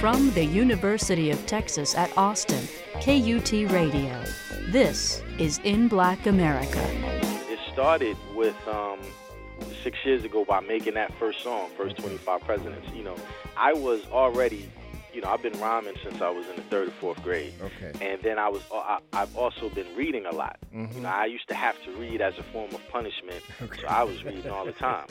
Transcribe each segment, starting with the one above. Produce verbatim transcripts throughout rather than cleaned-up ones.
From the University of Texas at Austin, K U T Radio, this is In Black America. It started with um, six years ago by making that first song, First twenty-five Presidents. You know, I was already, you know, I've been rhyming since I was in the third or fourth grade. Okay. And then I was, I, I've also been reading a lot. Mm-hmm. You know, I used to have to read as a form of punishment, Okay. so I was reading all the time.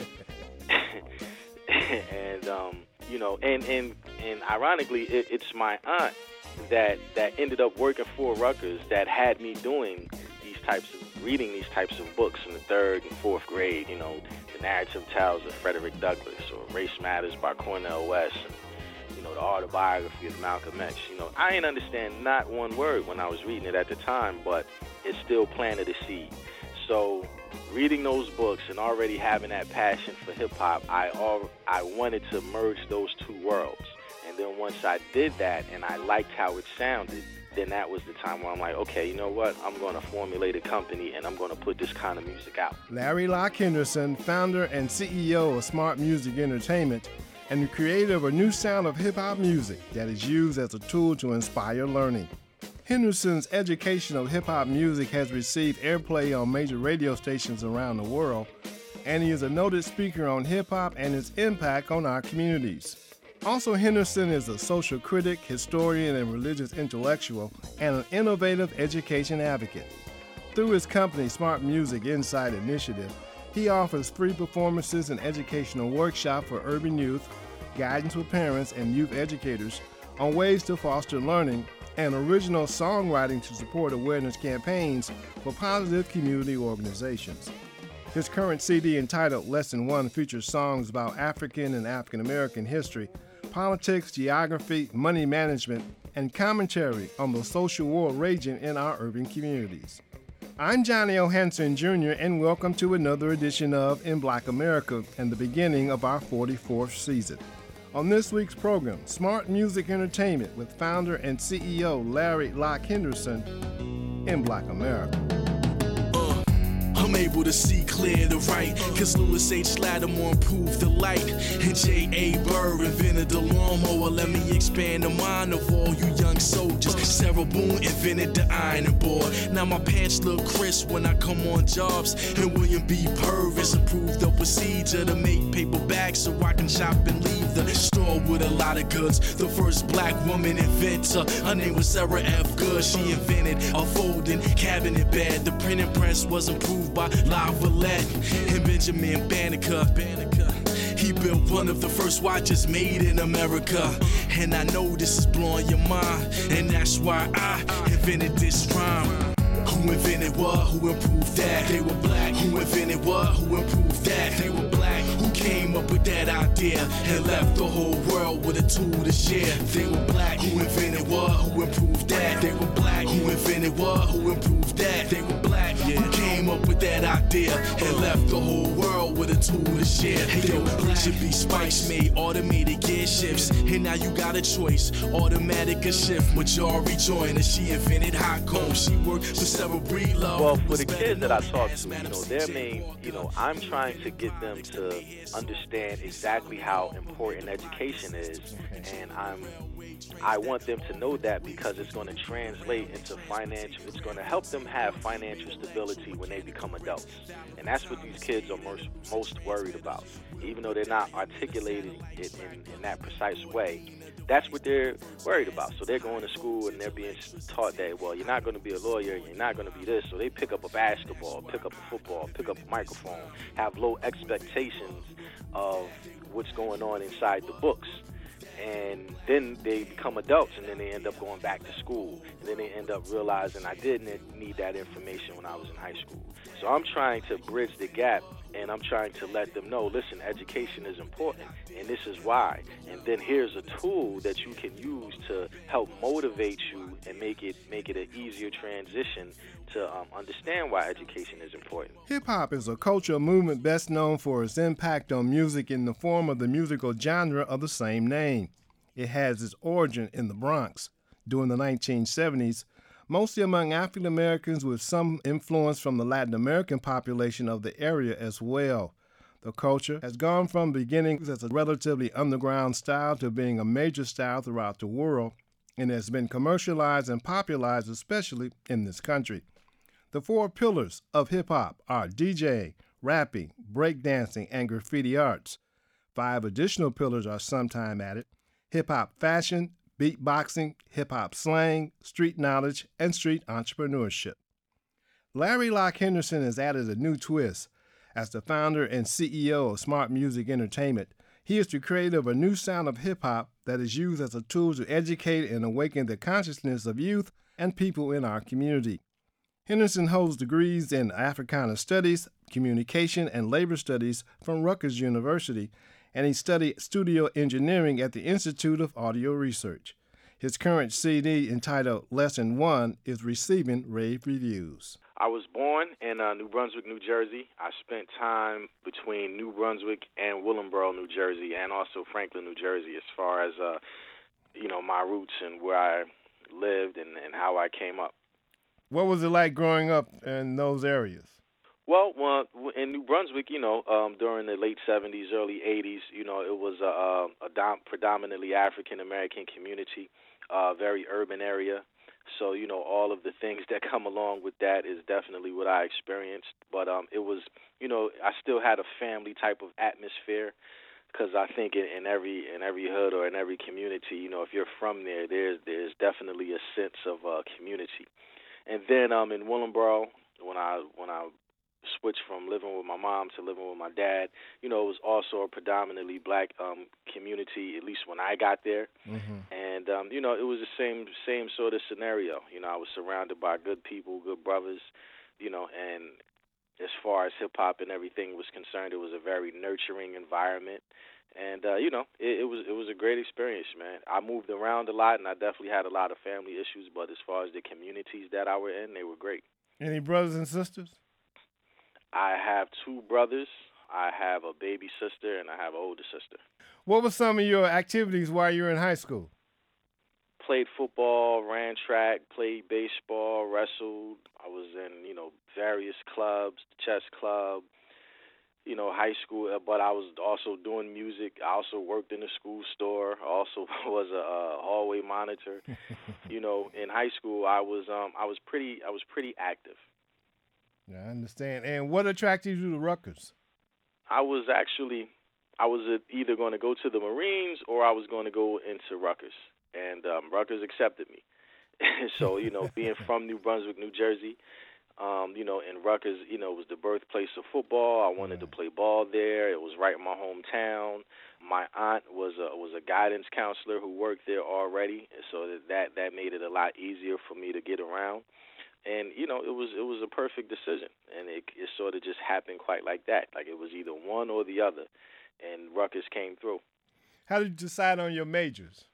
and um, you know, and and and ironically, it, it's my aunt that that ended up working for Rutgers that had me doing these types of reading these types of books in the third and fourth grade. You know, the narrative tales of Frederick Douglass or Race Matters by Cornel West. And, you know, the autobiography of Malcolm X. You know, I didn't understand not one word when I was reading it at the time, but it still planted a seed. So reading those books and already having that passion for hip-hop, I all, I wanted to merge those two worlds. And then once I did that and I liked how it sounded, then that was the time where I'm like, okay, you know what? I'm going to formulate a company and I'm going to put this kind of music out. Larry Locke Henderson, founder and C E O of Smart Music Entertainment, and the creator of a new sound of hip-hop music that is used as a tool to inspire learning. Henderson's education of hip-hop music has received airplay on major radio stations around the world, and he is a noted speaker on hip-hop and its impact on our communities. Also, Henderson is a social critic, historian, and religious intellectual, and an innovative education advocate. Through his company, Smart Music Insight Initiative, he offers free performances and educational workshops for urban youth, guidance for parents and youth educators on ways to foster learning, and original songwriting to support awareness campaigns for positive community organizations. His current C D entitled Lesson One features songs about African and African American history, politics, geography, money management, and commentary on the social war raging in our urban communities. I'm Johnny O. Hanson Junior, and welcome to another edition of In Black America and the beginning of our forty-fourth season. On this week's program, Smart Music Entertainment with founder and C E O Larry Locke Henderson, In Black America. I'm able to see clear to right, cause Louis H. Lattimore improved the light, and J A. Burr invented the lawnmower. Let me expand the mind of all you young soldiers. Sarah Boone invented the ironing board. Now my pants look crisp when I come on jobs, and William B. Purvis improved the procedure to make paper bags so I can shop and leave the store with a lot of goods. The first black woman inventor, her name was Sarah F. Good. She invented a folding cabinet bed. The printing press was improved by Lavalette and Benjamin Banneker. Banneker. He built one of the first watches made in America. And I know this is blowing your mind, and that's why I invented this rhyme. Who invented what? Who improved that? They were black. Who invented what? Who improved that? They were black. Who came up with that idea and left the whole world with a tool to share? They were black. Who invented what? Who improved that? They were black. Who invented what? Who improved that? They were black. Yeah. Who came up with that idea and left the whole world with a tool to share? They were black. Should be spikes made automated gear shifts, and now you got a choice, automatic or shift. Majority joined, and she invented hot combs. She worked for several breed love. Well, for the kids that I talk to, you know, their main, you know, I'm trying to get them to understand exactly how important education is, and I'm, I want them to know that because it's going to translate into financial, it's going to help them have financial stability when they become adults, and that's what these kids are most, most worried about. Even though they're not articulating it in, in that precise way, that's what they're worried about. So they're going to school and they're being taught that, well, you're not going to be a lawyer, you're not going to be this. So they pick up a basketball, pick up a football, pick up a microphone, have low expectations of what's going on inside the books. And then they become adults, and then they end up going back to school. And then they end up realizing I didn't need that information when I was in high school. So I'm trying to bridge the gap, and I'm trying to let them know, listen, education is important, and this is why. And then here's a tool that you can use to help motivate you and make it make it an easier transition to um, understand why education is important. Hip-hop is a cultural movement best known for its impact on music in the form of the musical genre of the same name. It has its origin in the Bronx during the nineteen seventies, mostly among African Americans with some influence from the Latin American population of the area as well. The culture has gone from beginnings as a relatively underground style to being a major style throughout the world, and has been commercialized and popularized especially in this country. The four pillars of hip-hop are DJing, rapping, breakdancing, and graffiti arts. Five additional pillars are sometime added: hip-hop fashion, beatboxing, hip-hop slang, street knowledge, and street entrepreneurship. Larry Locke Henderson has added a new twist. As the founder and C E O of Smart Music Entertainment, he is the creator of a new sound of hip-hop that is used as a tool to educate and awaken the consciousness of youth and people in our community. Henderson holds degrees in Africana Studies, Communication, and Labor Studies from Rutgers University, and he studied studio engineering at the Institute of Audio Research. His current C D, entitled Lesson One, is receiving rave reviews. I was born in uh, New Brunswick, New Jersey. I spent time between New Brunswick and Willingboro, New Jersey, and also Franklin, New Jersey, as far as, uh, you know, my roots and where I lived and, and how I came up. What was it like growing up in those areas? Well, well, in New Brunswick, you know, um, during the late seventies, early eighties, you know, it was a, a, a dom- predominantly African-American community, uh, very urban area. So, you know, all of the things that come along with that is definitely what I experienced. But um, it was, you know, I still had a family type of atmosphere, because I think in, in every in every hood or in every community, you know, if you're from there, there's there's definitely a sense of uh, community. And then um, in Willingboro, when I when I switched from living with my mom to living with my dad, you know, it was also a predominantly black um, community, at least when I got there. Mm-hmm. And, um, you know, it was the same same sort of scenario. You know, I was surrounded by good people, good brothers, you know, and as far as hip-hop and everything was concerned, it was a very nurturing environment. And, uh, you know, it, it was it was a great experience, man. I moved around a lot, and I definitely had a lot of family issues, but as far as the communities that I were in, they were great. Any brothers and sisters? I have two brothers, I have a baby sister, and I have an older sister. What were some of your activities while you were in high school? Played football, ran track, played baseball, wrestled. I was in, you know, various clubs, chess club, you know, high school, but I was also doing music. I also worked in a school store. I also was a, a hallway monitor. You know, in high school, I was um I was pretty I was pretty active. Yeah, I understand. And what attracted you to Rutgers? I was actually, I was either going to go to the Marines or I was going to go into Rutgers. And um, Rutgers accepted me. So, you know, being from New Brunswick, New Jersey, um, you know, and Rutgers, you know, was the birthplace of football. I wanted right. to play ball there. It was right in my hometown. My aunt was a, was a guidance counselor who worked there already. So that, that made it a lot easier for me to get around. And, you know, it was it was a perfect decision, and it, it sort of just happened quite like that. Like it was either one or the other, and Rutgers came through. How did you decide on your majors?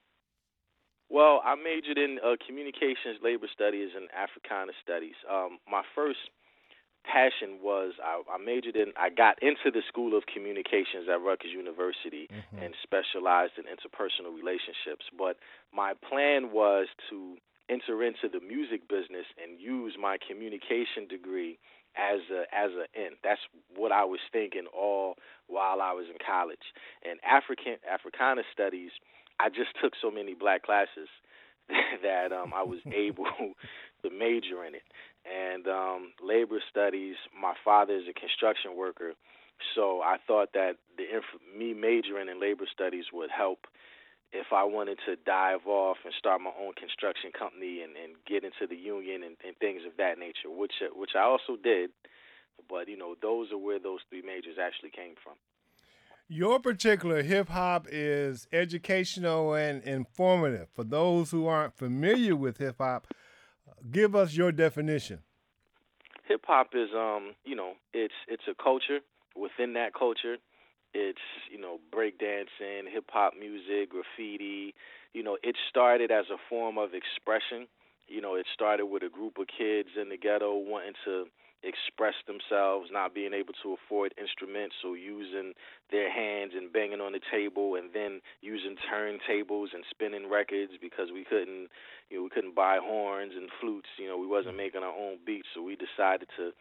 Well, I majored in uh, communications, labor studies, and Africana studies. Um, my first passion was I, I majored in, I got into the School of Communications at Rutgers University mm-hmm. and specialized in interpersonal relationships. But my plan was to enter into the music business and use my communication degree as a as an end. That's what I was thinking all while I was in college. And African Africana studies, I just took so many black classes that um, I was able to major in it. And um, labor studies, my father is a construction worker, so I thought that the inf- me majoring in labor studies would help if I wanted to dive off and start my own construction company and, and get into the union and, and things of that nature, which which I also did. But, you know, those are where those three majors actually came from. Your particular hip-hop is educational and informative. For those who aren't familiar with hip-hop, give us your definition. Hip-hop is, um, you know, it's it's a culture. Within that culture, it's, you know, breakdancing, hip-hop music, graffiti. You know, it started as a form of expression. You know, it started with a group of kids in the ghetto wanting to express themselves, not being able to afford instruments, so using their hands and banging on the table, and then using turntables and spinning records because we couldn't, you know, we couldn't buy horns and flutes. You know, we wasn't making our own beats, so we decided to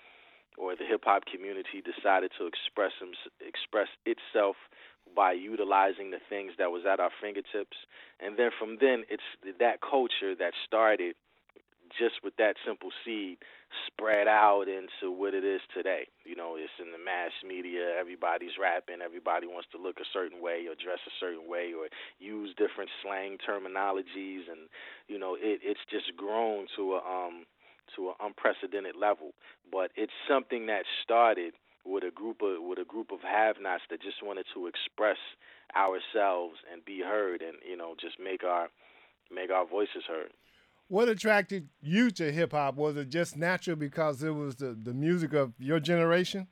or the hip hop community decided to express them, express itself by utilizing the things that was at our fingertips. And then from then, it's that culture that started just with that simple seed spread out into what it is today. You know, it's in the mass media. Everybody's rapping. Everybody wants to look a certain way or dress a certain way or use different slang terminologies. And, you know, it, it's just grown to a um to an unprecedented level. But it's something that started with a group of with a group of have-nots that just wanted to express ourselves and be heard, and you know, just make our make our voices heard. What attracted you to hip hop? Was it just natural because it was the, the music of your generation?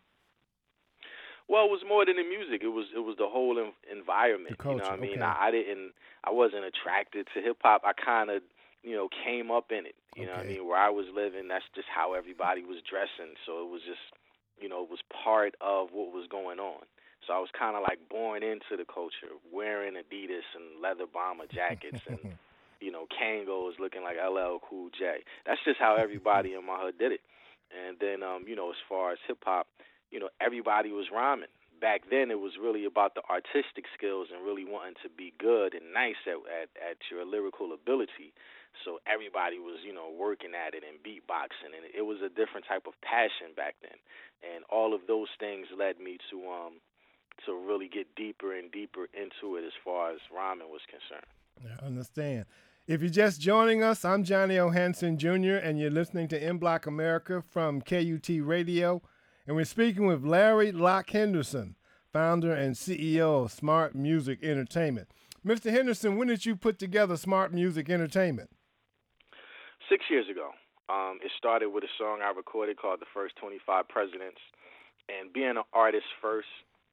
Well, it was more than the music. It was it was the whole en- environment. The culture, you know what I mean? okay. I, I didn't I wasn't attracted to hip hop. I kind of you know came up in it. You okay. know what I mean? Where I was living, that's just how everybody was dressing. So it was just you know it was part of what was going on. So I was kind of like born into the culture, wearing Adidas and leather bomber jackets and. You know, Kango is looking like L L Cool J. That's just how everybody in my hood did it. And then, um, you know, as far as hip-hop, you know, everybody was rhyming. Back then, it was really about the artistic skills and really wanting to be good and nice at, at, at your lyrical ability. So everybody was, you know, working at it and beatboxing. And it was a different type of passion back then. And all of those things led me to um, to really get deeper and deeper into it as far as rhyming was concerned. I understand. If you're just joining us, I'm Johnny O. Hanson Junior, and you're listening to In Block America from K U T Radio. And we're speaking with Larry Locke Henderson, founder and C E O of Smart Music Entertainment. Mister Henderson, when did you put together Smart Music Entertainment? Six years ago. Um, it started with a song I recorded called The First twenty-five Presidents. And being an artist first,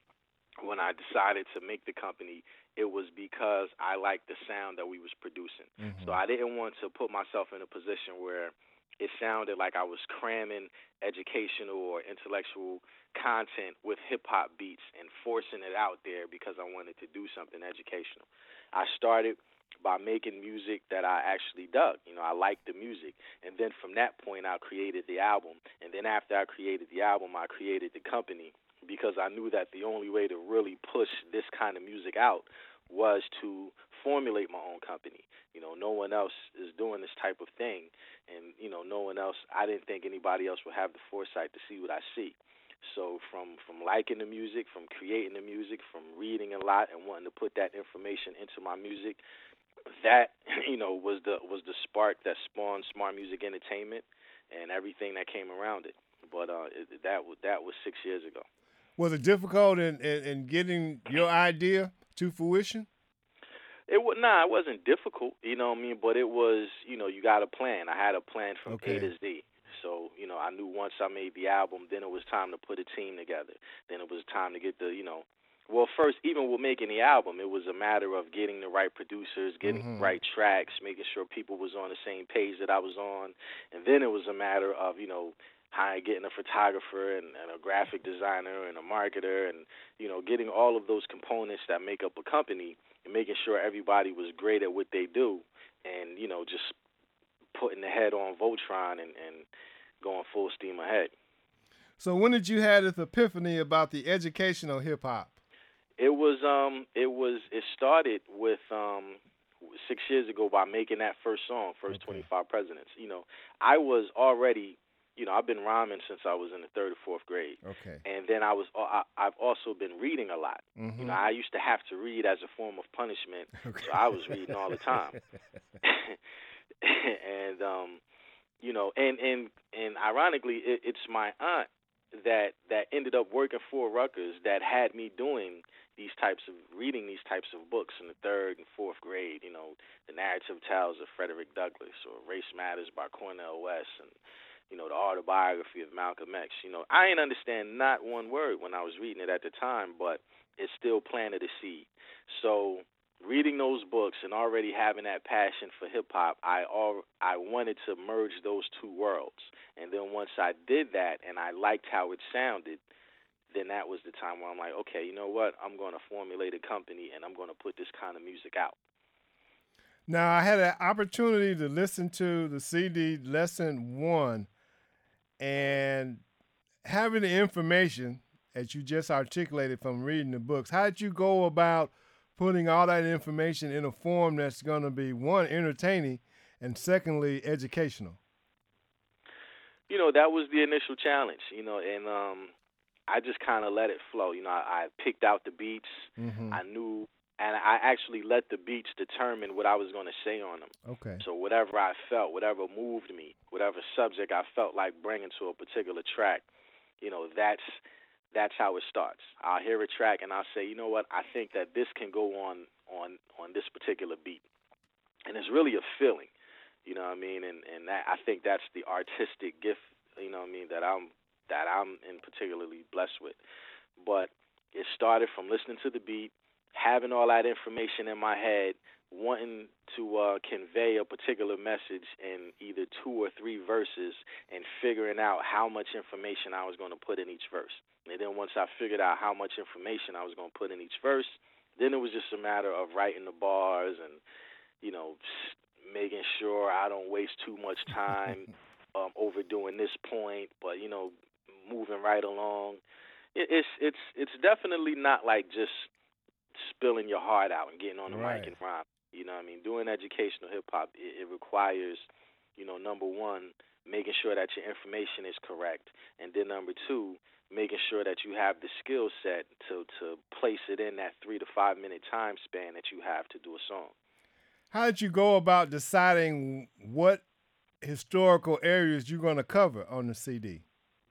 when I decided to make the company, it was because I liked the sound that we was producing. Mm-hmm. So I didn't want to put myself in a position where it sounded like I was cramming educational or intellectual content with hip-hop beats and forcing it out there because I wanted to do something educational. I started by making music that I actually dug. You know, I liked the music. And then from that point, I created the album. And then after I created the album, I created the company, because I knew that the only way to really push this kind of music out was to formulate my own company. You know, no one else is doing this type of thing, and, you know, no one else, I didn't think anybody else would have the foresight to see what I see. So from, from liking the music, from creating the music, from reading a lot and wanting to put that information into my music, that, you know, was the was the spark that spawned Smart Music Entertainment and everything that came around it. But uh, it, that, was, that was six years ago. Was it difficult in, in, in getting your idea to fruition? It was nah, it wasn't difficult, you know what I mean. But it was, you know, you got a plan. I had a plan from okay. A to Z. So, you know, I knew once I made the album, then it was time to put a team together. Then it was time to get the, you know, well, first, even with making the album, it was a matter of getting the right producers, getting mm-hmm. the right tracks, making sure people was on the same page that I was on, and then it was a matter of, you know, getting a photographer and, and a graphic designer and a marketer and, you know, getting all of those components that make up a company and making sure everybody was great at what they do and, you know, just putting the head on Voltron and, and going full steam ahead. So when did you have this epiphany about the educational hip-hop? It was, um, it was, it started with, um, six years ago by making that first song, First okay. twenty-five Presidents. You know, I was already... You know, I've been rhyming since I was in the third or fourth grade. Okay. And then I was, I, I've also been reading a lot. Mm-hmm. You know, I used to have to read as a form of punishment, okay. so I was reading all the time. and um, you know, and and and ironically, it, it's my aunt that that ended up working for Rutgers that had me doing these types of reading these types of books in the third and fourth grade. You know, the narrative tales of Frederick Douglass or Race Matters by Cornel West and, you know, the autobiography of Malcolm X. You know, I didn't understand not one word when I was reading it at the time, but it still planted a seed. So reading those books and already having that passion for hip-hop, I all, I wanted to merge those two worlds. And then once I did that and I liked how it sounded, then that was the time where I'm like, okay, you know what? I'm going to formulate a company and I'm going to put this kind of music out. Now, I had an opportunity to listen to the C D Lesson One, and having the information that you just articulated from reading the books, how did you go about putting all that information in a form that's going to be, one, entertaining, and secondly, educational? You know, that was the initial challenge, you know, and um, I just kind of let it flow. You know, I, I picked out the beats. Mm-hmm. I knew, and I actually let the beats determine what I was going to say on them. Okay. So whatever I felt, whatever moved me, whatever subject I felt like bringing to a particular track, you know, that's that's how it starts. I'll hear a track and I'll say, you know what, I think that this can go on on, on this particular beat. And it's really a feeling, you know what I mean? And and that, I think that's the artistic gift, you know what I mean, that I'm that I'm in particularly blessed with. But it started from listening to the beat, having all that information in my head, wanting to uh, convey a particular message in either two or three verses, and figuring out how much information I was going to put in each verse. And then once I figured out how much information I was going to put in each verse, then it was just a matter of writing the bars and, you know, making sure I don't waste too much time um, overdoing this point, but, you know, moving right along. It, it's it's it's definitely not like just spilling your heart out and getting on the right. mic and rhyme. You know what I mean? Doing educational hip-hop, it, it requires, you know, number one, making sure that your information is correct, and then number two, making sure that you have the skill set to, to place it in that three to five minute time span that you have to do a song. How did you go about deciding what historical areas you're going to cover on the C D?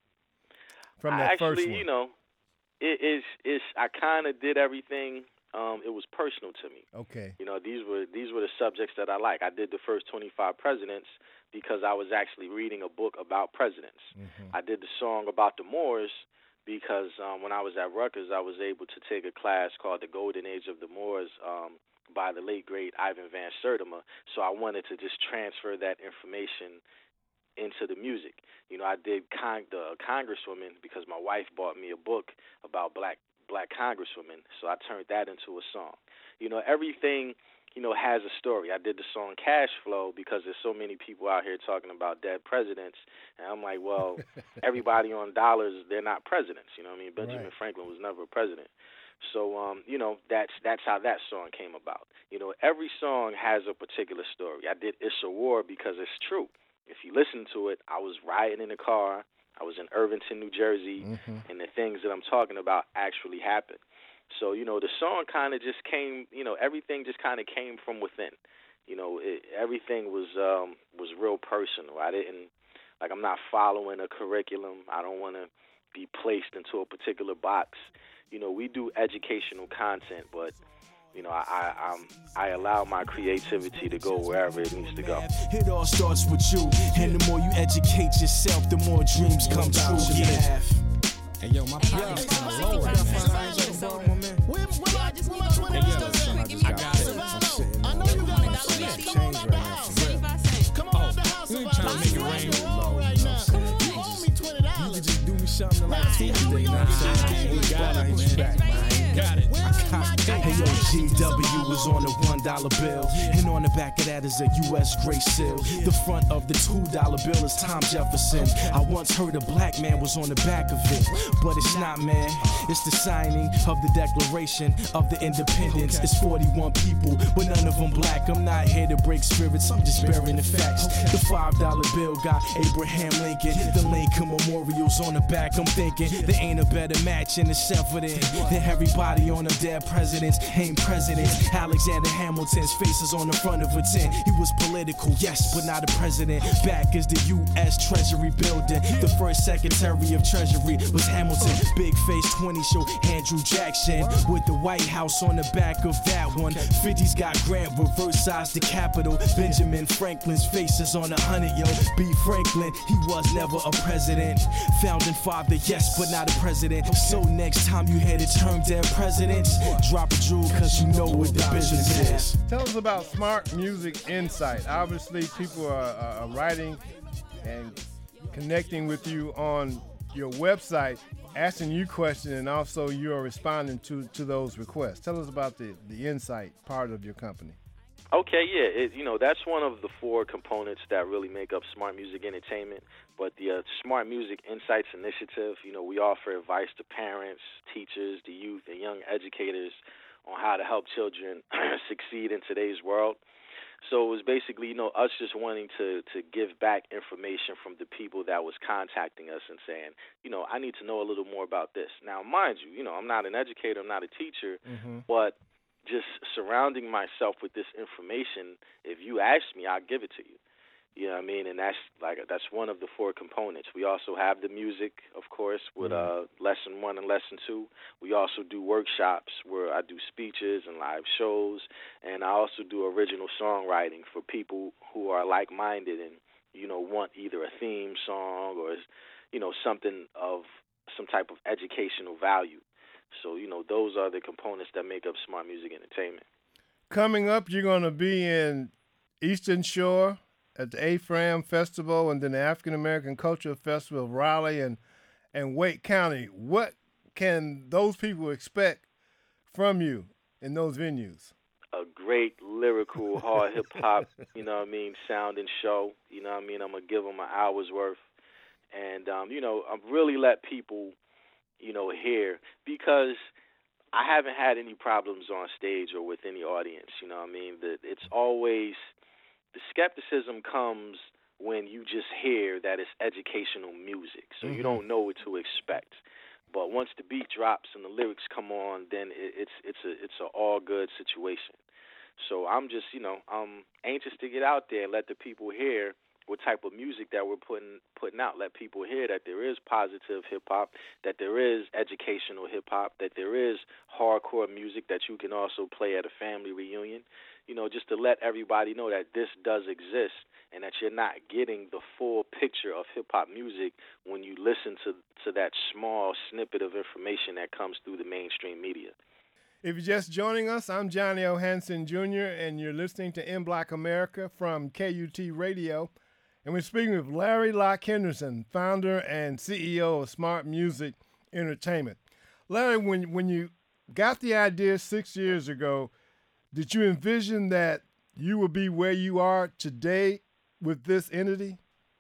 From that I actually, first one? you know, it is. It's. I kind of did everything. Um, it was personal to me. Okay. You know, these were these were the subjects that I like. I did the first twenty-five presidents because I was actually reading a book about presidents. Mm-hmm. I did the song about the Moors because um, when I was at Rutgers, I was able to take a class called The Golden Age of the Moors um, by the late, great Ivan Van Sertima. So I wanted to just transfer that information into the music. You know, I did con- the Congresswoman because my wife bought me a book about black black congresswomen, so I turned that into a song. You know, everything, you know, has a story. I did the song Cash Flow because there's so many people out here talking about dead presidents, and I'm like, well, everybody on dollars, they're not presidents, you know what I mean? Benjamin right. Franklin was never a president. So, um, you know, that's that's how that song came about. You know, every song has a particular story. I did It's a War because it's true. If you listen to it, I was riding in the car, I was in Irvington, New Jersey, mm-hmm. and the things that I'm talking about actually happened. So, you know, the song kind of just came, you know, everything just kind of came from within. You know, it, everything was um, was real personal. I didn't, like, I'm not following a curriculum. I don't want to be placed into a particular box. You know, we do educational content, but you know, I I, um, I allow my creativity to go wherever it needs to go. It all starts with you, and the more you educate yourself, the more dreams come true. Yeah. Hey yo, my pocket's kind of low right now. I got it. I know you got it. Come on out the house. Come on out the house. We ain't trying to make it rain low right now. You owe me twenty dollars. You can just do me something like that. You know what I'm saying? We got it, man. Got it. Hey yo, G W was on a one dollar bill, and on the back of that is a U S Gray seal. The front of the two dollar bill is Tom Jefferson. I once heard a black man was on the back of it, but it's not, man. It's the signing of the Declaration of the Independence. It's forty-one people, but none of them black. I'm not here to break spirits, I'm just bearing the facts. The five dollar bill got Abraham Lincoln. The Lincoln Memorial's on the back. I'm thinking there ain't a better match in the seventh than everybody on them dead presidents ain't presidents. Alexander Hamilton's faces on the front of a tent. He was political, yes, but not a president. Back is the U S Treasury building. The first Secretary of Treasury was Hamilton. Big face twenty show Andrew Jackson with the White House on the back of that one. fifty's got Grant, reverse size the Capitol. Benjamin Franklin's face is on a hundred, yo. B. Franklin, he was never a president. Founding father, yes, but not a president. So next time you hear the term dead presidents, drop a jewel cause you know what the business is. Tell us about Smart Music Insight. Obviously, people are, are writing and connecting with you on your website, asking you questions, and also you are responding to, to those requests. Tell us about the, the insight part of your company. Okay, yeah, it, you know, that's one of the four components that really make up Smart Music Entertainment. But the uh, Smart Music Insights Initiative, you know, we offer advice to parents, teachers, the youth, and young educators on how to help children succeed in today's world. So it was basically, you know, us just wanting to, to give back information from the people that was contacting us and saying, you know, I need to know a little more about this. Now, mind you, you know, I'm not an educator, I'm not a teacher, mm-hmm. but just surrounding myself with this information, if you ask me, I'll give it to you. You know what I mean? And that's like that's one of the four components. We also have the music, of course, with uh, lesson one and lesson two. We also do workshops where I do speeches and live shows, and I also do original songwriting for people who are like-minded and, you know, want either a theme song or, you know, something of some type of educational value. So, you know, those are the components that make up Smart Music Entertainment. Coming up, you're going to be in Eastern Shore at the A F R A M Festival and then the African American Cultural Festival of Raleigh and, and Wake County. What can those people expect from you in those venues? A great lyrical, hard hip-hop, you know what I mean, sound and show. You know what I mean? I'm going to give them an hour's worth. And, um, you know, I've really let people, you know, hear, because I haven't had any problems on stage or with any audience, you know what I mean? That it's always, the skepticism comes when you just hear that it's educational music, so mm-hmm. you don't know what to expect. But once the beat drops and the lyrics come on, then it, it's it's a it's a all good situation. So I'm just, you know, I'm anxious to get out there and let the people hear what type of music that we're putting putting out. Let people hear that there is positive hip-hop, that there is educational hip-hop, that there is hardcore music that you can also play at a family reunion. You know, just to let everybody know that this does exist and that you're not getting the full picture of hip-hop music when you listen to, to that small snippet of information that comes through the mainstream media. If you're just joining us, I'm Johnny O. Hanson Junior, and you're listening to In Black America from K U T Radio. And we're speaking with Larry Locke Henderson, founder and C E O of Smart Music Entertainment. Larry, when when you got the idea six years ago, did you envision that you would be where you are today with this entity?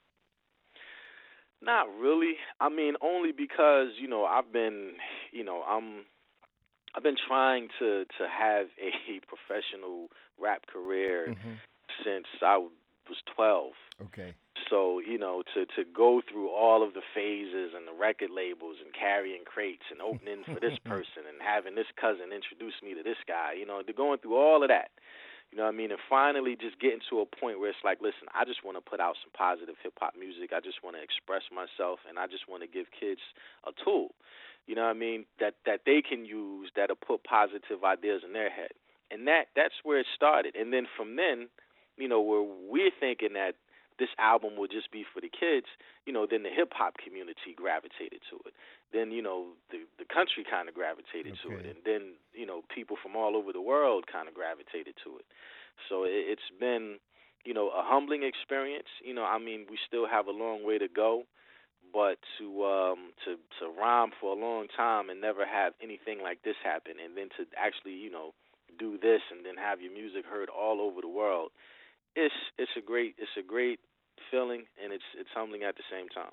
Not really. I mean, only because, you know, I've been, you know, I'm, I've been trying to, to have a professional rap career mm-hmm. since I was twelve. Okay. So, you know, to, to go through all of the phases and the record labels and carrying crates and opening for this person and having this cousin introduce me to this guy, you know, they're going through all of that. You know what I mean? And finally just getting to a point where it's like, listen, I just want to put out some positive hip-hop music. I just want to express myself, and I just want to give kids a tool, you know what I mean, that, that they can use that'll put positive ideas in their head. And that that's where it started. And then from then, you know, where we're thinking that this album would just be for the kids, you know, then the hip-hop community gravitated to it. Then, you know, the the country kind of gravitated okay. to it. And then, you know, people from all over the world kind of gravitated to it. So it, it's been, you know, a humbling experience. You know, I mean, we still have a long way to go, but to um, to, to rhyme for a long time and never have anything like this happen, and then to actually, you know, do this and then have your music heard all over the world, It's it's a great it's a great feeling, and it's it's humbling at the same time.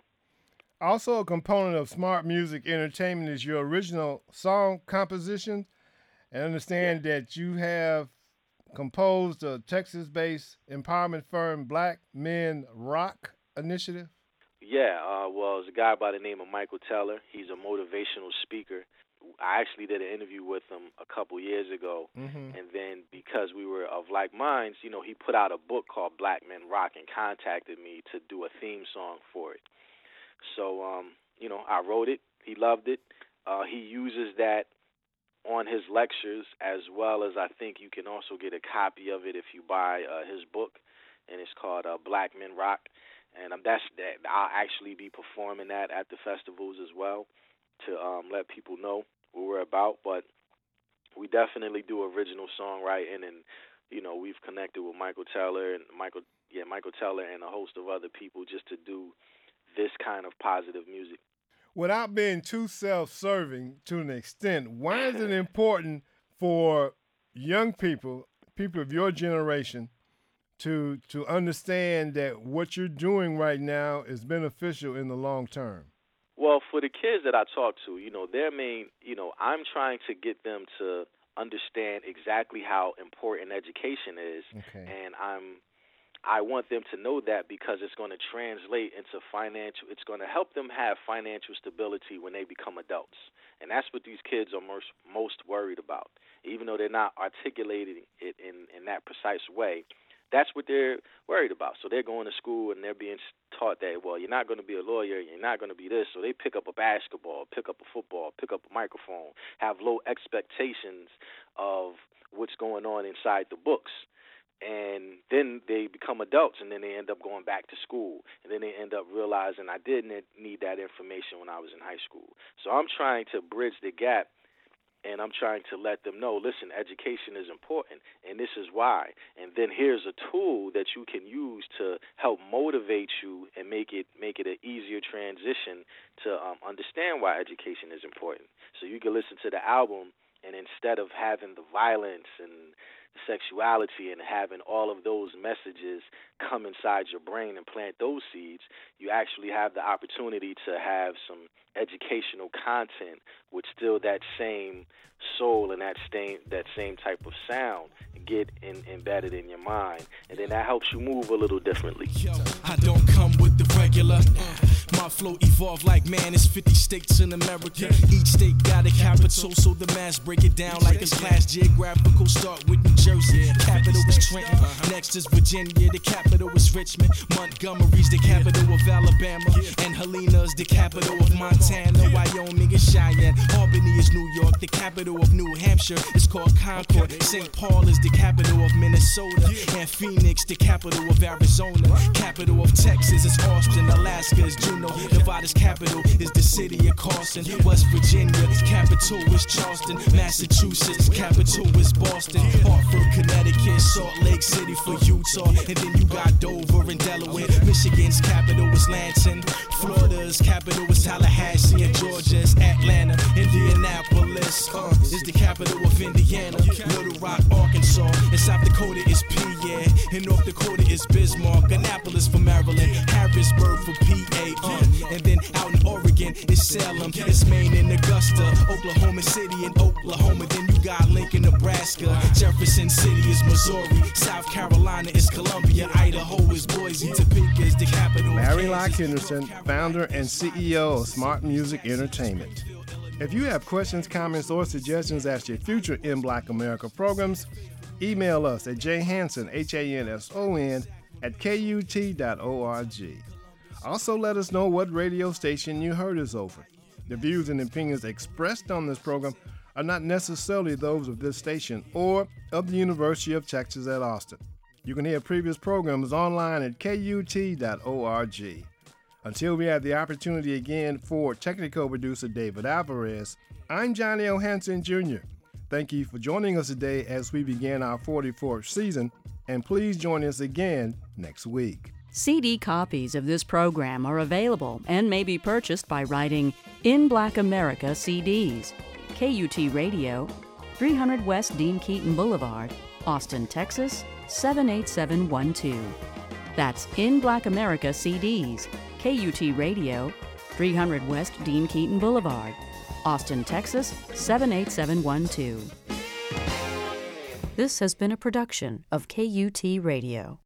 Also, a component of Smart Music Entertainment is your original song composition. And understand yeah. that you have composed a Texas-based empowerment firm, Black Men Rock Initiative. Yeah, uh, well, it's a guy by the name of Michael Teller. He's a motivational speaker. I actually did an interview with him a couple years ago, mm-hmm. and then because we were of like minds, you know, he put out a book called Black Men Rock and contacted me to do a theme song for it. So, um, you know, I wrote it. He loved it. Uh, he uses that on his lectures, as well as I think you can also get a copy of it if you buy uh, his book, and it's called uh, Black Men Rock. And um, that's that. I'll actually be performing that at the festivals as well, to um, let people know what we're about. But we definitely do original songwriting, and you know, we've connected with Michael Teller and Michael, yeah, Michael Teller and a host of other people just to do this kind of positive music. Without being too self-serving to an extent, why is it important for young people people of your generation to to understand that what you're doing right now is beneficial in the long term? Well, for the kids that I talk to, you know, their main, you know, I'm trying to get them to understand exactly how important education is, okay. and I'm I want them to know that because it's going to translate into financial, it's going to help them have financial stability when they become adults. And that's what these kids are most, most worried about. Even though they're not articulating it in, in that precise way, that's what they're worried about. So they're going to school and they're being taught that, well, you're not going to be a lawyer, you're not going to be this. So they pick up a basketball, pick up a football, pick up a microphone, have low expectations of what's going on inside the books. And then they become adults, and then they end up going back to school. And then they end up realizing I didn't need that information when I was in high school. So I'm trying to bridge the gap, and I'm trying to let them know, listen, education is important, and this is why. And then here's a tool that you can use to help motivate you and make it make it an easier transition to um, understand why education is important. So you can listen to the album, and instead of having the violence and sexuality and having all of those messages come inside your brain and plant those seeds, you actually have the opportunity to have some educational content with still that same soul and that same that same type of sound get in, embedded in your mind, and then that helps you move a little differently. Yo, I don't come with the regular. My flow evolved like man, it's fifty states in America. Each state got a capital, so the mass break it down like it's class geographical. Start with New Jersey, capital is Trenton. Next is Virginia, the capital is Richmond. Montgomery's the capital of Alabama, and Helena's the capital of Montana. Wyoming is Cheyenne. Albany is New York, the capital of New Hampshire is called Concord. Saint Paul is the capital of Minnesota, and Phoenix the capital of Arizona. Capital of Texas is Austin. Alaska is Juneau. Nevada's capital is the city of Carson. West Virginia capital is Charleston. Massachusetts capital is Boston. Hartford, Connecticut, Salt Lake City for Utah, and then you got Dover and Delaware. Michigan's capital is Lansing. Florida's capital is Tallahassee, and Georgia's Atlanta. Indianapolis uh, is the capital of Indiana. Little Rock, Arkansas, and South Dakota is P, yeah. And North Dakota is Bismarck. Annapolis for Maryland. Harrisburg for P A, uh. And then out in Oregon is Salem. It's Maine and Augusta. Oklahoma City and Oklahoma. Then you got Lincoln, Nebraska. Jefferson City is Missouri. South Carolina is Columbia. Idaho is Boise. Topeka is the capital. Mary Locke Henderson, founder and C E O of Smart Music Entertainment. If you have questions, comments, or suggestions as to future In Black America programs, email us at jhanson, H A N S O N, at K U T dot org. Also, let us know what radio station you heard us over. The views and opinions expressed on this program are not necessarily those of this station or of the University of Texas at Austin. You can hear previous programs online at K U T dot org. Until we have the opportunity again, for technical producer David Alvarez, I'm Johnny O. Hanson, Junior Thank you for joining us today as we begin our forty-fourth season, and please join us again next week. C D copies of this program are available and may be purchased by writing In Black America C Ds, K U T Radio, three hundred West Dean Keaton Boulevard, Austin, Texas, seven eight seven one two. That's In Black America C Ds, K U T Radio, three hundred West Dean Keaton Boulevard, Austin, Texas, seven eight seven one two. This has been a production of K U T Radio.